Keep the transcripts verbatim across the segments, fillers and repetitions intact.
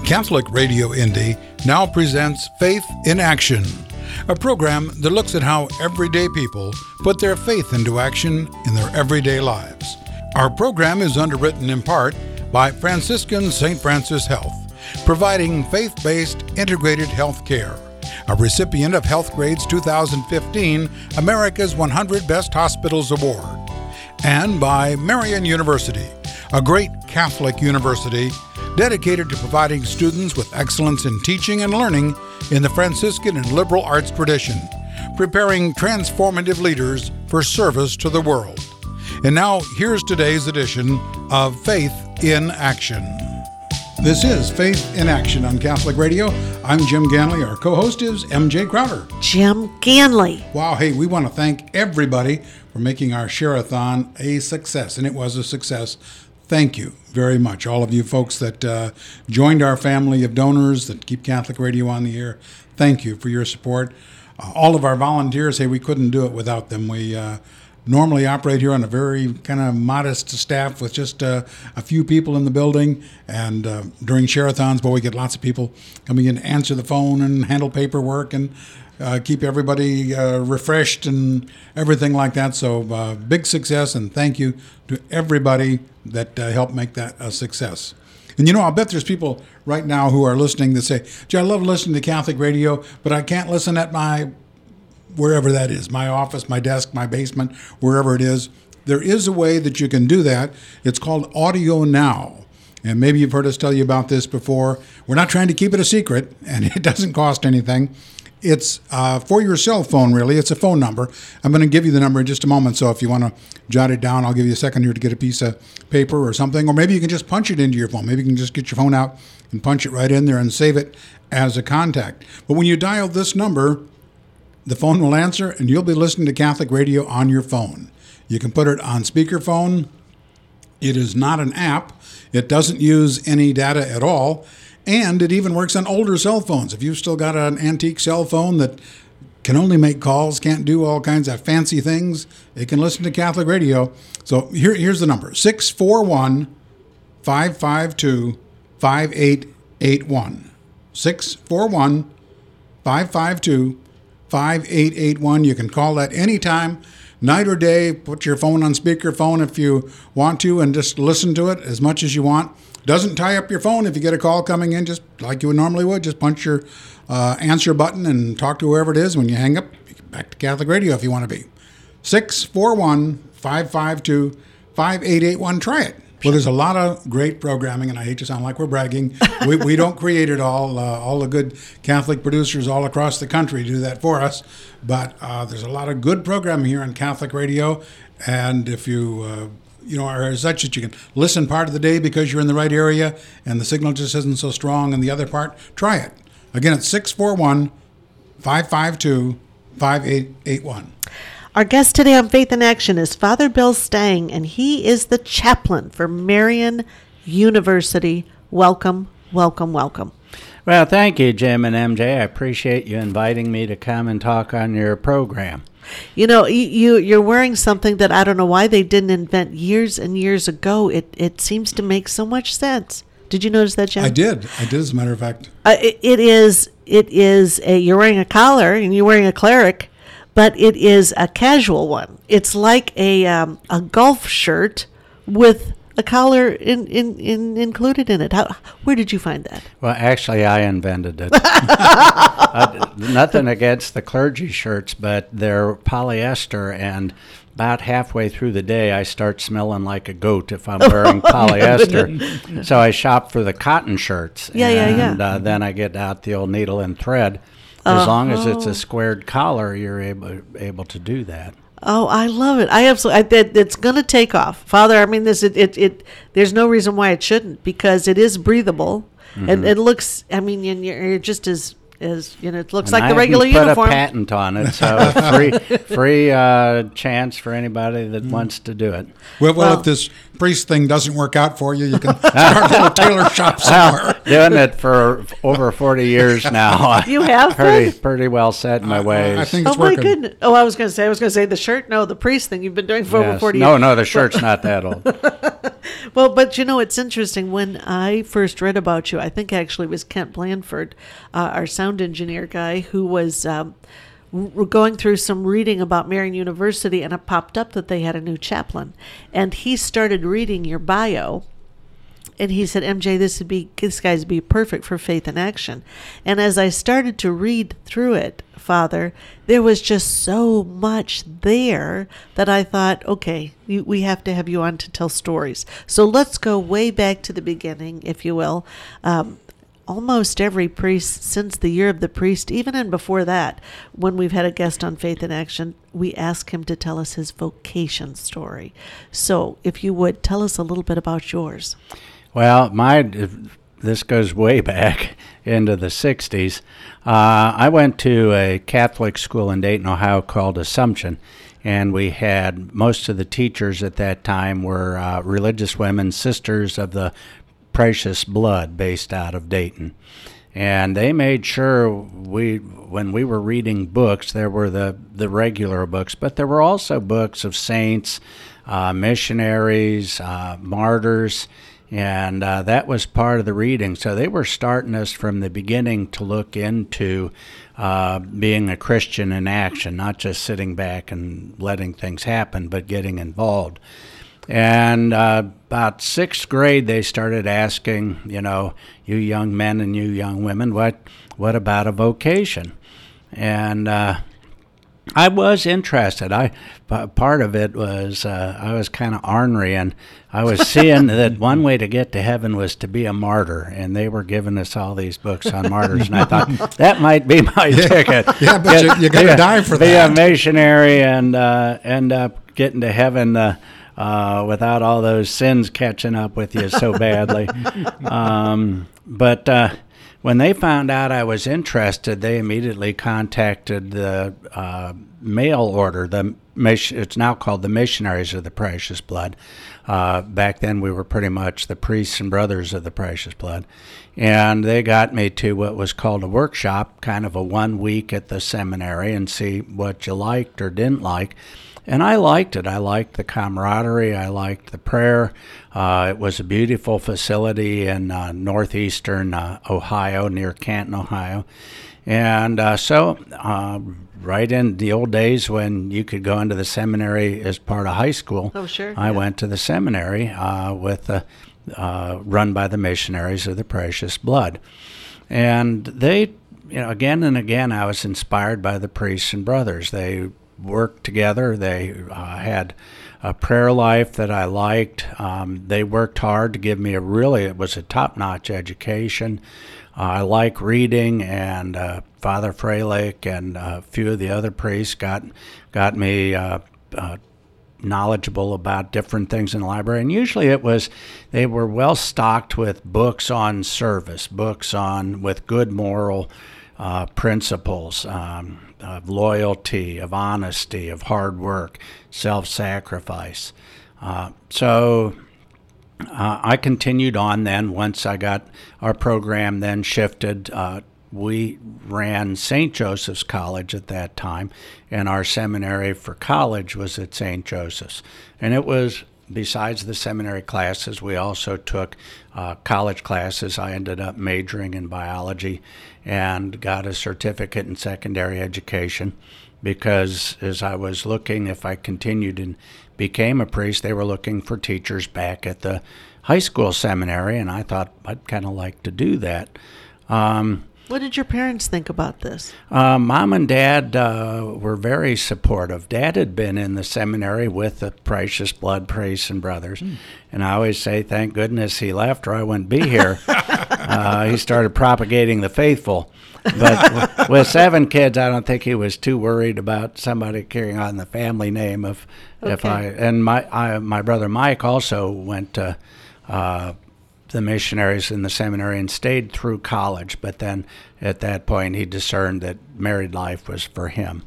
Catholic Radio Indy now presents Faith in Action, a program that looks at how everyday people put their faith into action in their everyday lives. Our program is underwritten in part by Franciscan Saint Francis Health, providing faith-based integrated health care. A recipient of HealthGrade's two thousand fifteen America's one hundred Best Hospitals Award. And by Marian University, a great Catholic university dedicated to providing students with excellence in teaching and learning in the Franciscan and liberal arts tradition, preparing transformative leaders for service to the world. And now, here's today's edition of Faith in Action. This is Faith in Action on Catholic Radio. I'm Jim Ganley. Our co-host is M J Crowder. Jim Ganley. Wow, hey, we want to thank everybody for making our Share-a-thon a success, and it was a success. Thank you very much, all of you folks that uh, joined our family of donors that keep Catholic Radio on the air. Thank you for your support. Uh, all of our volunteers, hey, we couldn't do it without them. We uh, normally operate here on a very kind of modest staff with just uh, a few people in the building. And uh, during Share-a-thons, boy, we get lots of people coming in to answer the phone and handle paperwork and Uh, keep everybody uh, refreshed and everything like that. So uh, big success, and thank you to everybody that uh, helped make that a success. And you know, I'll bet there's people right now who are listening that say, gee, I love listening to Catholic radio, but I can't listen at my, wherever that is, my office, my desk, my basement, wherever it is. There is a way that you can do that. It's called Audio Now. And maybe you've heard us tell you about this before. We're not trying to keep it a secret, and it doesn't cost anything. It's uh, for your cell phone, really. It's a phone number. I'm going to give you the number in just a moment, so if you want to jot it down, I'll give you a second here to get a piece of paper or something, or maybe you can just punch it into your phone. Maybe you can just get your phone out and punch it right in there and save it as a contact. But when you dial this number, the phone will answer, and you'll be listening to Catholic Radio on your phone. You can put it on speakerphone. It is not an app. It doesn't use any data at all. And it even works on older cell phones. If you've still got an antique cell phone that can only make calls, can't do all kinds of fancy things, it can listen to Catholic Radio. So here, here's the number, six four one, five five two, five eight eight one. six four one, five five two, five eight eight one. You can call that anytime, night or day. Put your phone on speakerphone if you want to and just listen to it as much as you want. Doesn't tie up your phone. If you get a call coming in, just like you would normally would, just punch your uh, answer button and talk to whoever it is. When you hang up, you get back to Catholic Radio if you want to be. six four one, five five two, five eight eight one. Try it. Well, there's a lot of great programming, and I hate to sound like we're bragging. We, we don't create it all. Uh, all the good Catholic producers all across the country do that for us. But uh, there's a lot of good programming here on Catholic Radio. And if you... Uh, you know, are such that you can listen part of the day because you're in the right area and the signal just isn't so strong in the other part, try it. Again, it's six four one, five five two, five eight eight one. Our guest today on Faith in Action is Father Bill Stang, and he is the chaplain for Marian University. Welcome, welcome, welcome. Well, thank you, Jim and M J. I appreciate you inviting me to come and talk on your program. You know, you, you're wearing something that I don't know why they didn't invent years and years ago. It it seems to make so much sense. Did you notice that, Jim? I did. I did, as a matter of fact. Uh, it, it is, it is a, you're wearing a collar and you're wearing a cleric, but it is a casual one. It's like a um, a golf shirt with a collar in, in, in included in it. How, where did you find that? Well, actually, I invented it. uh, nothing against the clergy shirts, but they're polyester, and about halfway through the day, I start smelling like a goat if I'm wearing polyester. So I shop for the cotton shirts. Yeah, and, yeah, yeah. Uh, then I get out the old needle and thread. As uh-huh. long as it's a squared collar, you're able able to do that. Oh, I love it. I absolutely. I, it, it's going to take off, Father. I mean, this. It, it. It. There's no reason why it shouldn't, because it is breathable, mm-hmm. and it looks. I mean, you're, you're just as as you know. It looks and like I the regular put uniform. Put a patent on it, so free free uh, chance for anybody that mm. wants to do it. Well, well, well, if this priest thing doesn't work out for you, you can start a little tailor shop somewhere. Well, doing it for over forty years now. You have pretty been? pretty well set in my ways. I, I think it's oh my working. goodness! Oh, I was going to say, I was going to say the shirt. No, the priest thing you've been doing for yes. over forty no, years. No, no, the shirt's not that old. Well, but you know, it's interesting. When I first read about you, I think actually it was Kent Blanford, uh, our sound engineer guy, who was um, r- going through some reading about Marian University, and it popped up that they had a new chaplain. And he started reading your bio. And he said, M J, this would be this guy's be perfect for Faith in Action. And as I started to read through it, Father, there was just so much there that I thought, okay, you, we have to have you on to tell stories. So let's go way back to the beginning, if you will. Um, almost every priest since the year of the priest, even and before that, when we've had a guest on Faith in Action, we ask him to tell us his vocation story. So if you would, tell us a little bit about yours. Well, my this goes way back into the sixties. Uh, I went to a Catholic school in Dayton, Ohio called Assumption, and we had most of the teachers at that time were uh, religious women, Sisters of the Precious Blood, based out of Dayton. And they made sure we, when we were reading books, there were the, the regular books, but there were also books of saints, uh, missionaries, uh, martyrs, and uh, that was part of the reading. So they were starting us from the beginning to look into uh, being a Christian in action, not just sitting back and letting things happen, but getting involved. And uh, about sixth grade, they started asking, you know, you young men and you young women, what what about a vocation? And uh, I was interested. I part of it was uh, I was kind of ornery, and I was seeing that one way to get to heaven was to be a martyr, and they were giving us all these books on martyrs, and I thought that might be my yeah, ticket. Yeah, but get, you, you got to die for be that. Be a missionary and uh, end up getting to heaven uh, uh, without all those sins catching up with you so badly. um, but. Uh, When they found out I was interested, they immediately contacted the uh, mail order. The it's now called the Missionaries of the Precious Blood. Uh, back then, we were pretty much the priests and brothers of the Precious Blood, and they got me to what was called a workshop, kind of a one week at the seminary, and see what you liked or didn't like. And I liked it. I liked the camaraderie. I liked the prayer. Uh, it was a beautiful facility in uh, northeastern uh, Ohio, near Canton, Ohio. And uh, so uh, right in the old days when you could go into the seminary as part of high school, oh, sure. I yeah. went to the seminary uh, with the, uh, run by the Missionaries of the Precious Blood. And they, you know, again and again, I was inspired by the priests and brothers. They worked together. They uh, had a prayer life that I liked. Um, they worked hard to give me a really, it was a top-notch education. Uh, I like reading, and uh, Father Freilich and a few of the other priests got got me uh, uh, knowledgeable about different things in the library. And usually it was, they were well stocked with books on service, books on with good moral uh, principles, um, of loyalty, of honesty, of hard work, self-sacrifice. Uh, so uh, I continued on then. Once I got our program then shifted, uh, we ran Saint Joseph's College at that time, and our seminary for college was at Saint Joseph's. And it was, besides the seminary classes, we also took uh, college classes. I ended up majoring in biology and got a certificate in secondary education because as I was looking, if I continued and became a priest, they were looking for teachers back at the high school seminary, and I thought I'd kind of like to do that. Um, What did your parents think about this? Uh, Mom and Dad uh, were very supportive. Dad had been in the seminary with the Precious Blood priests and brothers, mm. and I always say, thank goodness he left or I wouldn't be here. uh, he started propagating the faithful. But w- with seven kids, I don't think he was too worried about somebody carrying on the family name. If, okay. if I and my I, my brother Mike also went to uh, the missionaries in the seminary and stayed through college, but then at that point he discerned that married life was for him.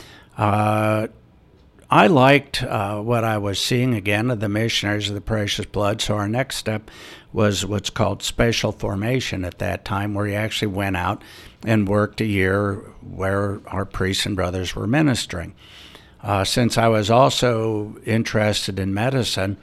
Uh, I liked uh, what I was seeing again of the Missionaries of the Precious Blood, so our next step was what's called special formation at that time, where he actually went out and worked a year where our priests and brothers were ministering. Uh, since I was also interested in medicine,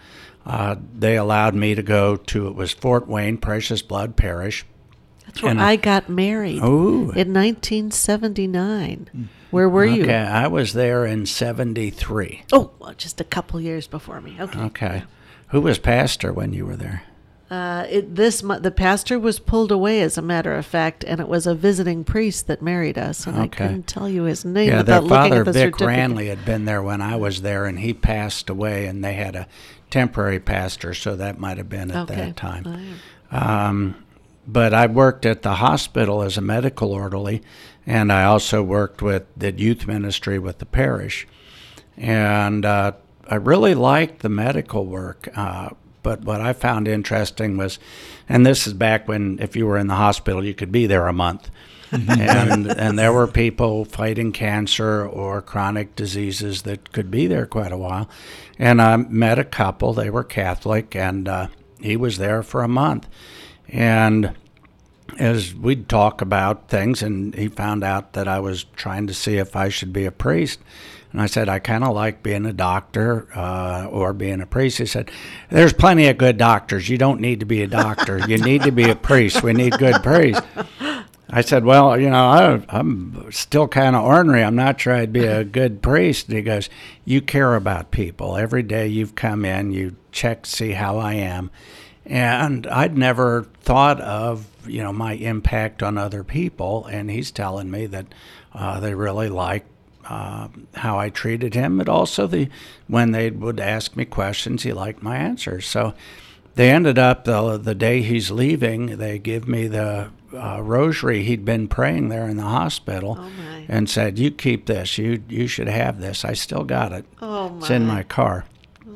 uh, they allowed me to go to, it was Fort Wayne Precious Blood Parish. That's where And, I got married Ooh. in nineteen seventy-nine. Where were you? Okay, I was there in seventy-three. Oh, well, just a couple years before me. Okay. Okay. Who was pastor when you were there? Uh, it, this mo- the pastor was pulled away, as a matter of fact, and it was a visiting priest that married us, and I Okay. couldn't tell you his name Yeah, their without looking father, at the Vic certificate. Ranley, had been there when I was there, and he passed away, and they had a temporary pastor, so that might have been at Okay. that time. Oh, yeah. Um, but I worked at the hospital as a medical orderly, and I also worked with, did youth ministry with the parish. And uh, I really liked the medical work, uh, but what I found interesting was, and this is back when if you were in the hospital, you could be there a month. and and there were people fighting cancer or chronic diseases that could be there quite a while. And I met a couple, they were Catholic, and uh, he was there for a month. And as we'd talk about things, and he found out that I was trying to see if I should be a priest. And I said, I kind of like being a doctor uh, or being a priest. He said, there's plenty of good doctors. You don't need to be a doctor. You need to be a priest. We need good priests. I said, well, you know, I, I'm still kind of ornery. I'm not sure I'd be a good priest. And he goes, you care about people. Every day you've come in, you check, see how I am. And I'd never thought of, you know, my impact on other people. And he's telling me that uh, they really like uh, how I treated him, but also the when they would ask me questions, he liked my answers. So they ended up, the, the day he's leaving, they give me the uh, rosary he'd been praying there in the hospital, Oh, my. and said, you keep this, you you should have this. I still got it. Oh, It's in my. my car.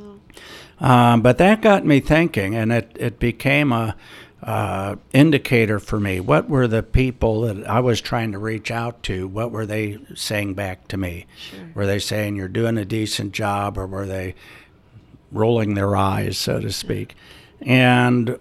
Um, but that got me thinking, and it, it became a uh, indicator for me. What were the people that I was trying to reach out to? What were they saying back to me? Sure. Were they saying you're doing a decent job, or were they rolling their eyes, so to speak? And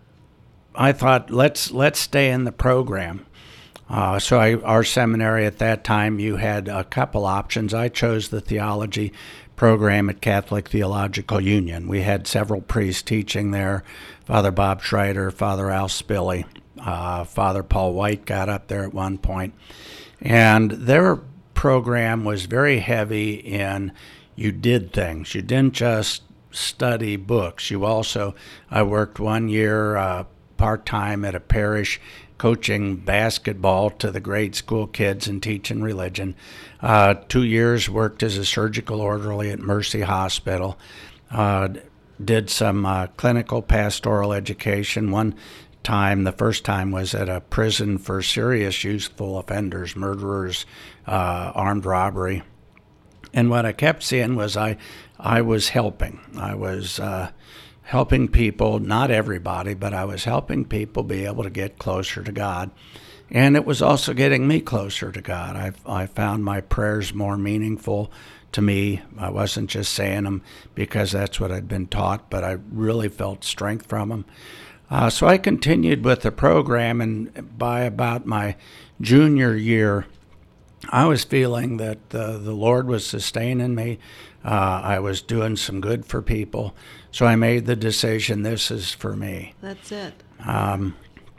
I thought, let's let's stay in the program. Uh, so I, our seminary at that time, you had a couple options. I chose the theology program at Catholic Theological Union. We had several priests teaching there, Father Bob Schreider, Father Al Spilly, uh, Father Paul White got up there at one point. And their program was very heavy in, you did things. You didn't just study books. You also, I worked one year uh, part-time at a parish coaching basketball to the grade school kids and teaching religion. Uh, two years worked as a surgical orderly at Mercy Hospital. Uh, did some uh, clinical pastoral education. One time, the first time was at a prison for serious youthful offenders, murderers, uh, armed robbery. And what I kept seeing was I, I was helping. I was uh, helping people, not everybody, but I was helping people be able to get closer to God. And it was also getting me closer to God. I, I found my prayers more meaningful to me. I wasn't just saying them because that's what I'd been taught, but I really felt strength from them. Uh, so I continued with the program, and by about my junior year, I was feeling that the, the Lord was sustaining me. Uh, I was doing some good for people. So I made the decision, this is for me. That's it. Um,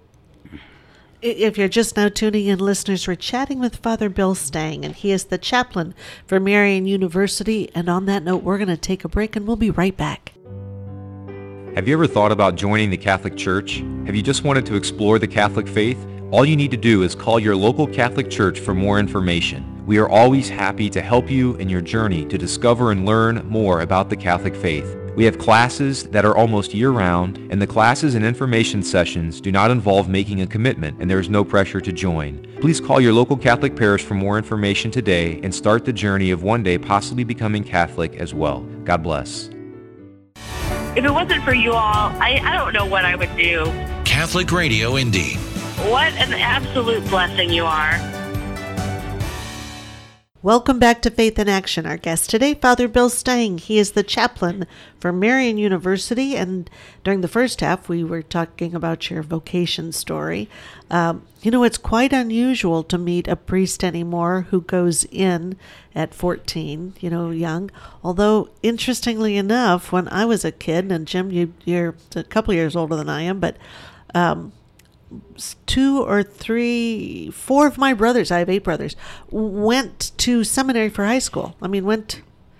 If you're just now tuning in, listeners, we're chatting with Father Bill Stang, and he is the chaplain for Marian University. And on that note, we're going to take a break, and we'll be right back. Have you ever thought about joining the Catholic Church? Have you just wanted to explore the Catholic faith? All you need to do is call your local Catholic Church for more information. We are always happy to help you in your journey to discover and learn more about the Catholic faith. We have classes that are almost year-round, and the classes and information sessions do not involve making a commitment, and there is no pressure to join. Please call your local Catholic parish for more information today and start the journey of one day possibly becoming Catholic as well. God bless. If it wasn't for you all, I, I don't know what I would do. Catholic Radio Indy. What an absolute blessing you are. Welcome back to Faith in Action. Our guest today, Father Bill Stang. He is the chaplain for Marian University, and during the first half, we were talking about your vocation story. Um, you know, it's quite unusual to meet a priest anymore who goes in at fourteen, you know, young. Although, interestingly enough, when I was a kid, and Jim, you, you're a couple years older than I am, but um, two or three, four of my brothers, I have eight brothers, went to seminary for high school. I mean, went,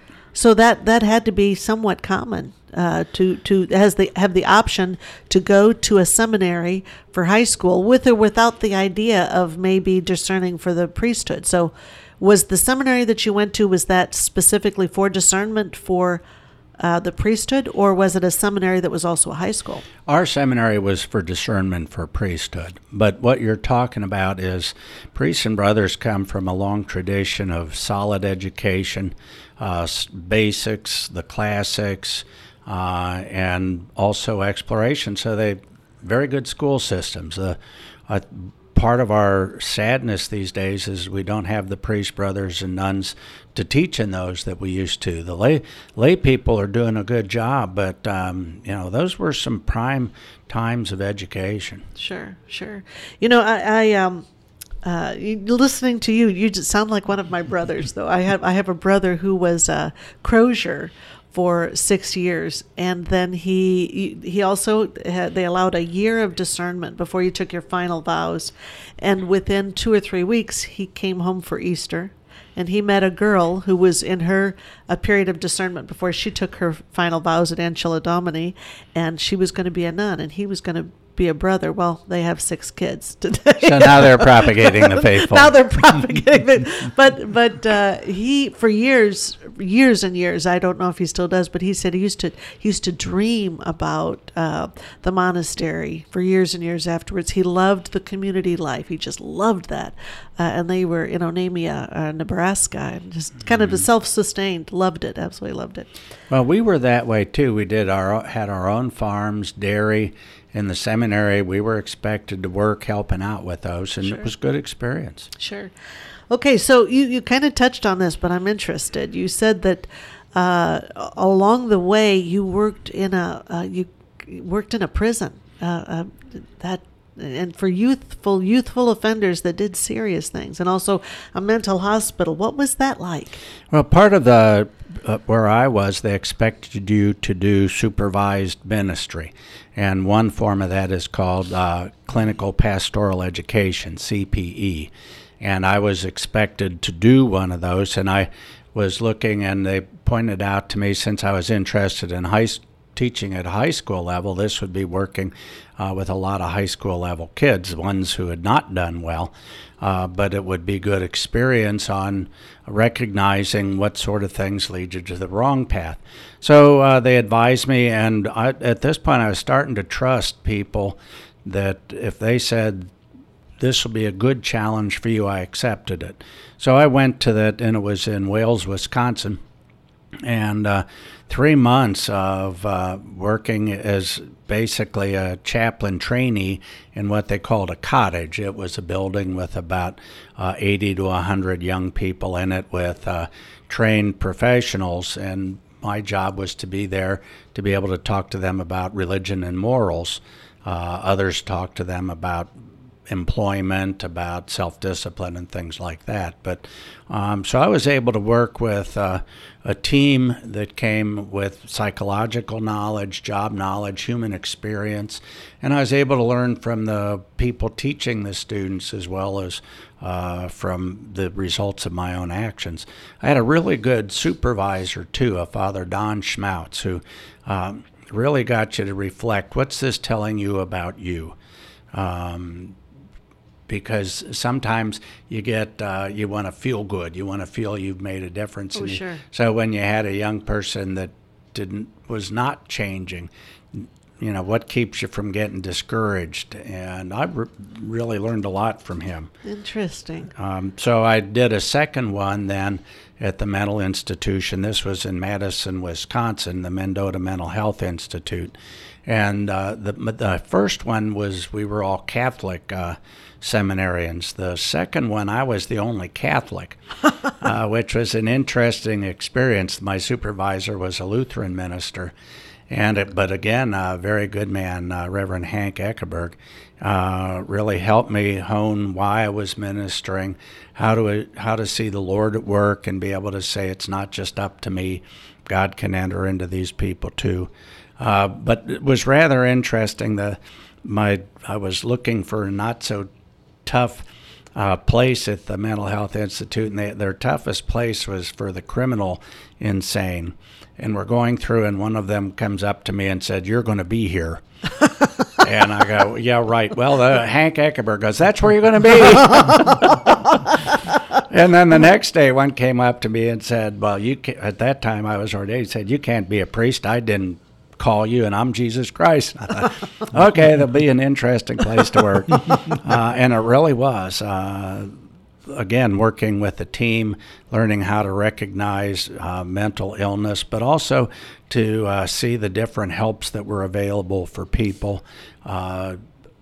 so that, that had to be somewhat common uh, to, to has the, have the option to go to a seminary for high school with or without the idea of maybe discerning for the priesthood. So was the seminary that you went to, was that specifically for discernment for Uh, the priesthood, or was it a seminary that was also a high school? Our seminary was for discernment for priesthood. But what you're talking about is priests and brothers come from a long tradition of solid education, uh, basics, the classics, uh, and also exploration. So they very good school systems. Uh, uh, part of our sadness these days is we don't have the priest brothers and nuns to teach in those that we used to. The lay lay people are doing a good job, but um, you know, those were some prime times of education. Sure, sure. You know, I, I um, uh, listening to you, you just sound like one of my brothers. Though I have, I have a brother who was a crozier for six years, and then he he also had, they allowed a year of discernment before you took your final vows, and within two or three weeks he came home for Easter, and he met a girl who was in her a period of discernment before she took her final vows at Ancilla Domini, and she was going to be a nun, and he was going to be a brother. Well, they have six kids today. So now they're propagating the faithful. Now they're propagating it. But but uh, he, for years, years and years, I don't know if he still does, but he said he used to he used to dream about uh, the monastery for years and years afterwards. He loved the community life. He just loved that. Uh, and they were in Onamia, uh, Nebraska, and just kind mm-hmm. of self-sustained. Loved it. Absolutely loved it. Well, we were that way too. We did our had our own farms, dairy. In the seminary, we were expected to work helping out with those, and sure. It was a good experience. Sure. Okay, so you, you kind of touched on this, but I'm interested. You said that uh, along the way you worked in a uh, you worked in a prison. Uh, uh, that and for youthful youthful offenders that did serious things, and also a mental hospital. What was that like? Well, part of the uh, where I was, they expected you to do supervised ministry, and one form of that is called uh, clinical pastoral education, C P E, and I was expected to do one of those, and I was looking, and they pointed out to me, since I was interested in high teaching at high school level, this would be working uh, with a lot of high school level kids, ones who had not done well, uh, but it would be good experience on recognizing what sort of things lead you to the wrong path. So uh, they advised me, and I, at this point I was starting to trust people that if they said, this will be a good challenge for you, I accepted it. So I went to that, and it was in Wales, Wisconsin. And uh, three months of uh, working as basically a chaplain trainee in what they called a cottage. It was a building with about uh, eighty to one hundred young people in it with uh, trained professionals. And my job was to be there to be able to talk to them about religion and morals. Uh, others talked to them about employment, about self-discipline and things like that. But um, so I was able to work with uh, a team that came with psychological knowledge, job knowledge, human experience, and I was able to learn from the people teaching the students as well as uh, from the results of my own actions. I had a really good supervisor too, a Father Don Schmautz, who um, really got you to reflect, what's this telling you about you? Um, because sometimes you get, uh, you want to feel good. You want to feel you've made a difference. Oh, and sure. You, so when you had a young person that didn't, was not changing, you know, what keeps you from getting discouraged? And I re- really learned a lot from him. Interesting. Um, so I did a second one then at the mental institution. This was in Madison, Wisconsin, the Mendota Mental Health Institute. And uh, the, the first one was, we were all Catholic uh, seminarians. The second one, I was the only Catholic, uh, which was an interesting experience. My supervisor was a Lutheran minister. And it, but again, a very good man, uh, Reverend Hank Eckeberg, uh, really helped me hone why I was ministering, how to how to see the Lord at work, and be able to say it's not just up to me. God can enter into these people too. Uh, but it was rather interesting. The my I was looking for a not so tough uh, place at the Mental Health Institute, and they, their toughest place was for the criminal insane. And we're going through, and one of them comes up to me and said, "You're going to be here." And I go, "Yeah, right." Well, uh, Hank Eckeberg goes, "That's where you're going to be." And then the next day, one came up to me and said, "Well, you can't," at that time I was ordained. He said, "You can't be a priest. I didn't call you, and I'm Jesus Christ." I thought, okay, that'll be an interesting place to work. Uh, and it really was. Uh, Again, working with a team, learning how to recognize uh, mental illness, but also to uh, see the different helps that were available for people. Uh,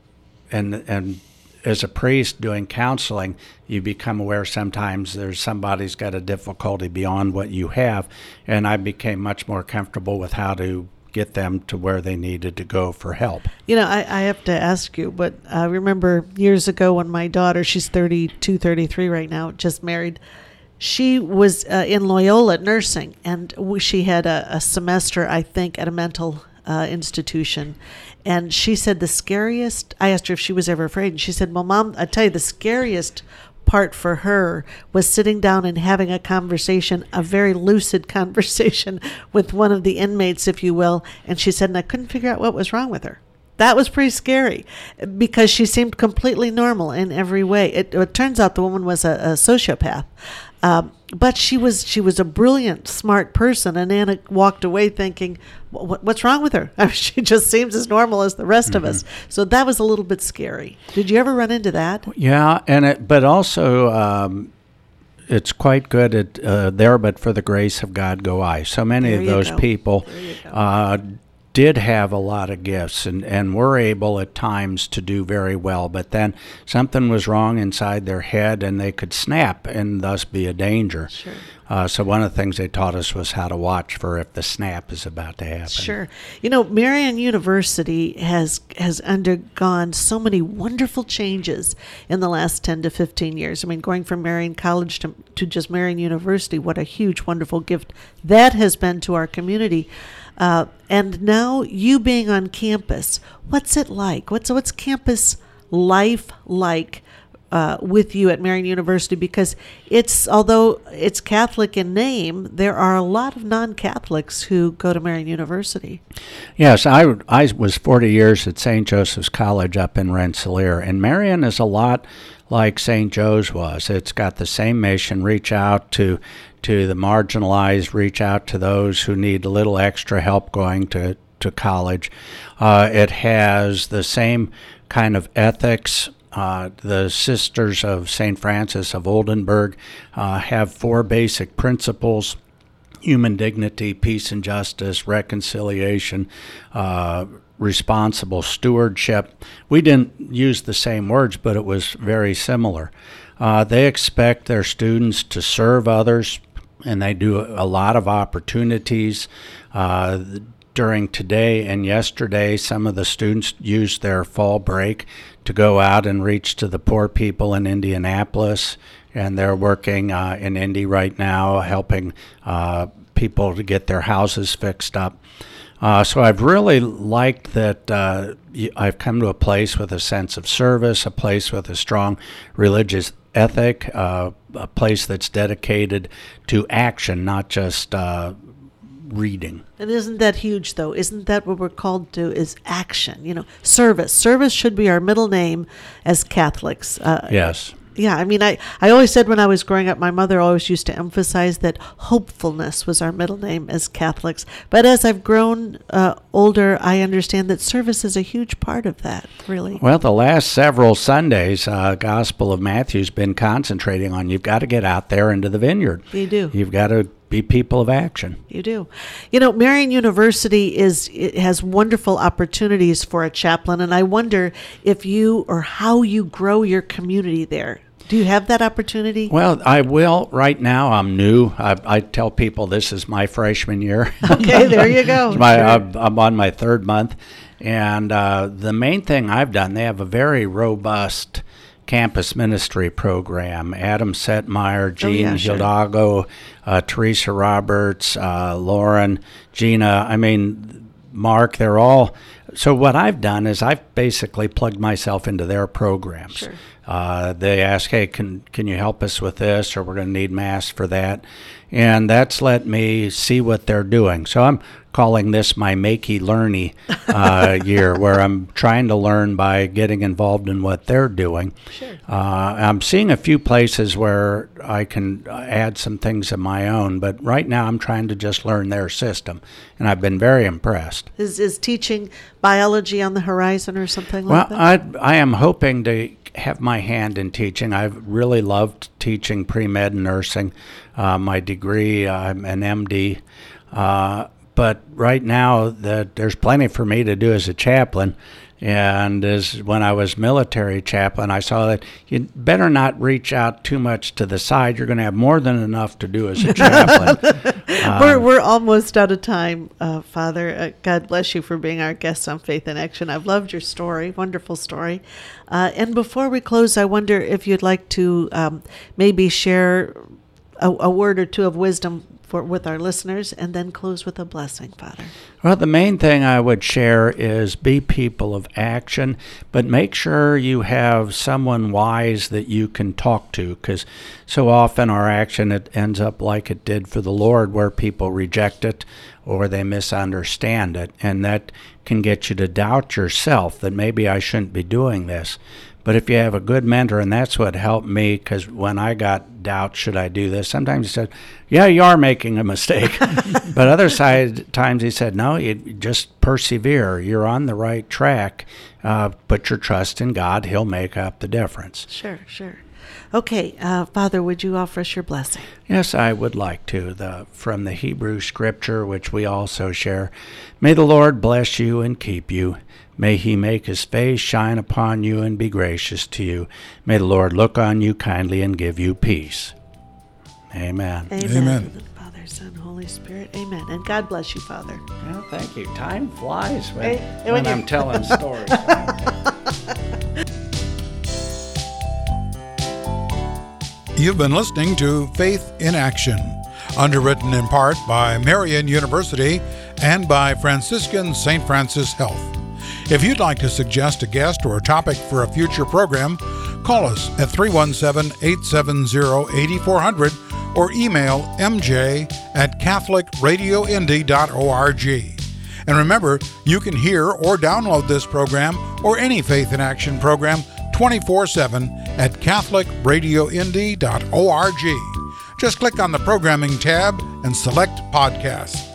and and as a priest doing counseling, you become aware sometimes there's somebody's got a difficulty beyond what you have. And I became much more comfortable with how to get them to where they needed to go for help. You know, I, I have to ask you, but I remember years ago when my daughter, she's thirty-two, thirty-three right now, just married, she was uh, in Loyola nursing, and we, she had a, a semester, I think, at a mental uh, institution. And she said the scariest, I asked her if she was ever afraid, and she said, "Well, Mom, I tell you, the scariest part for her was sitting down and having a conversation, a very lucid conversation with one of the inmates, if you will." And she said, and I couldn't figure out what was wrong with her. That was pretty scary because she seemed completely normal in every way. It, it turns out the woman was a, a sociopath. Um, but she was she was a brilliant, smart person, and Anna walked away thinking, what, what's wrong with her? I mean, she just seems as normal as the rest mm-hmm. of us. So that was a little bit scary. Did you ever run into that? Yeah, and it, but also um, it's quite good at uh, there, but for the grace of God go I. So many there of those go. people uh, did have a lot of gifts and, and were able at times to do very well, but then something was wrong inside their head and they could snap and thus be a danger. Sure. Uh, so one of the things they taught us was how to watch for if the snap is about to happen. Sure. You know, Marian University has has undergone so many wonderful changes in the last ten to fifteen years. I mean, going from Marian College to, to just Marian University, what a huge, wonderful gift that has been to our community. Uh, and now you being on campus, what's it like? What's what's campus life like uh, with you at Marian University? Because it's although it's Catholic in name, there are a lot of non-Catholics who go to Marian University. Yes, I, I was forty years at Saint Joseph's College up in Rensselaer, and Marian is a lot like Saint Joe's was. It's got the same mission, reach out to to the marginalized, reach out to those who need a little extra help going to, to college. Uh, it has the same kind of ethics. Uh, the Sisters of Saint Francis of Oldenburg uh, have four basic principles: human dignity, peace and justice, reconciliation, uh, responsible stewardship. We didn't use the same words, but it was very similar. Uh, they expect their students to serve others, and they do a lot of opportunities. Uh, during today and yesterday, some of the students used their fall break to go out and reach to the poor people in Indianapolis, and they're working uh, in Indy right now, helping uh, people to get their houses fixed up. Uh, so I've really liked that uh, I've come to a place with a sense of service, a place with a strong religious ethic, uh, a place that's dedicated to action, not just uh, reading. And isn't that huge, though? Isn't that what we're called to, is action? You know, service. Service should be our middle name as Catholics. Uh, yes. Yeah, I mean, I, I always said when I was growing up, my mother always used to emphasize that hopefulness was our middle name as Catholics. But as I've grown uh, older, I understand that service is a huge part of that, really. Well, the last several Sundays, uh, Gospel of Matthew's been concentrating on you've got to get out there into the vineyard. You do. You've got to be people of action. You do. You know, Marian University is it has wonderful opportunities for a chaplain, and I wonder if you or how you grow your community there. Do you have that opportunity? Well, I will. Right now, I'm new. I, I tell people this is my freshman year. Okay, there you go. my, Sure. I'm, I'm on my third month. And uh, the main thing I've done, they have a very robust campus ministry program. Adam Setmeyer, Jean Oh, yeah, sure. Hidalgo, uh, Teresa Roberts, uh, Lauren, Gina, I mean, Mark, they're all. So what I've done is I've basically plugged myself into their programs. Sure. Uh, they ask, hey, can can you help us with this, or we're going to need mass for that? And that's let me see what they're doing. So I'm calling this my makey learny uh, year, where I'm trying to learn by getting involved in what they're doing. Sure. Uh, I'm seeing a few places where I can add some things of my own, but right now I'm trying to just learn their system, and I've been very impressed. Is is teaching biology on the horizon or something Well, like that? I I am hoping to have my hand in teaching. I've really loved teaching pre-med nursing. Uh, my degree, I'm an M D. Uh, but right now, the, there's plenty for me to do as a chaplain. And as when I was military chaplain, I saw that you better not reach out too much to the side. You're going to have more than enough to do as a chaplain. we're we're almost out of time, uh, Father. Uh, God bless you for being our guest on Faith in Action. I've loved your story, wonderful story. Uh, and before we close, I wonder if you'd like to um, maybe share a, a word or two of wisdom for with our listeners, and then close with a blessing, Father. Well, the main thing I would share is be people of action, but make sure you have someone wise that you can talk to, because so often our action, it ends up like it did for the Lord, where people reject it or they misunderstand it, and that can get you to doubt yourself that maybe I shouldn't be doing this. But if you have a good mentor, and that's what helped me, because when I got doubt, should I do this? Sometimes he said, yeah, you are making a mistake. But other side, times he said, no, you just persevere. You're on the right track. Uh, put your trust in God. He'll make up the difference. Sure, sure. Okay, uh, Father, would you offer us your blessing? Yes, I would like to. The from the Hebrew Scripture, which we also share. May the Lord bless you and keep you. May he make his face shine upon you and be gracious to you. May the Lord look on you kindly and give you peace. Amen. Amen. Amen. Father, Son, Holy Spirit. Amen. And God bless you, Father. Well, thank you. Time flies when, Hey, when, when I'm you- telling stories. You've been listening to Faith in Action, underwritten in part by Marian University and by Franciscan Saint Francis Health. If you'd like to suggest a guest or a topic for a future program, call us at three one seven, eight seven zero, eight four zero zero or email m j at catholic radio indy dot org. And remember, you can hear or download this program or any Faith in Action program twenty-four seven at catholic radio indy dot org. Just click on the programming tab and select podcasts.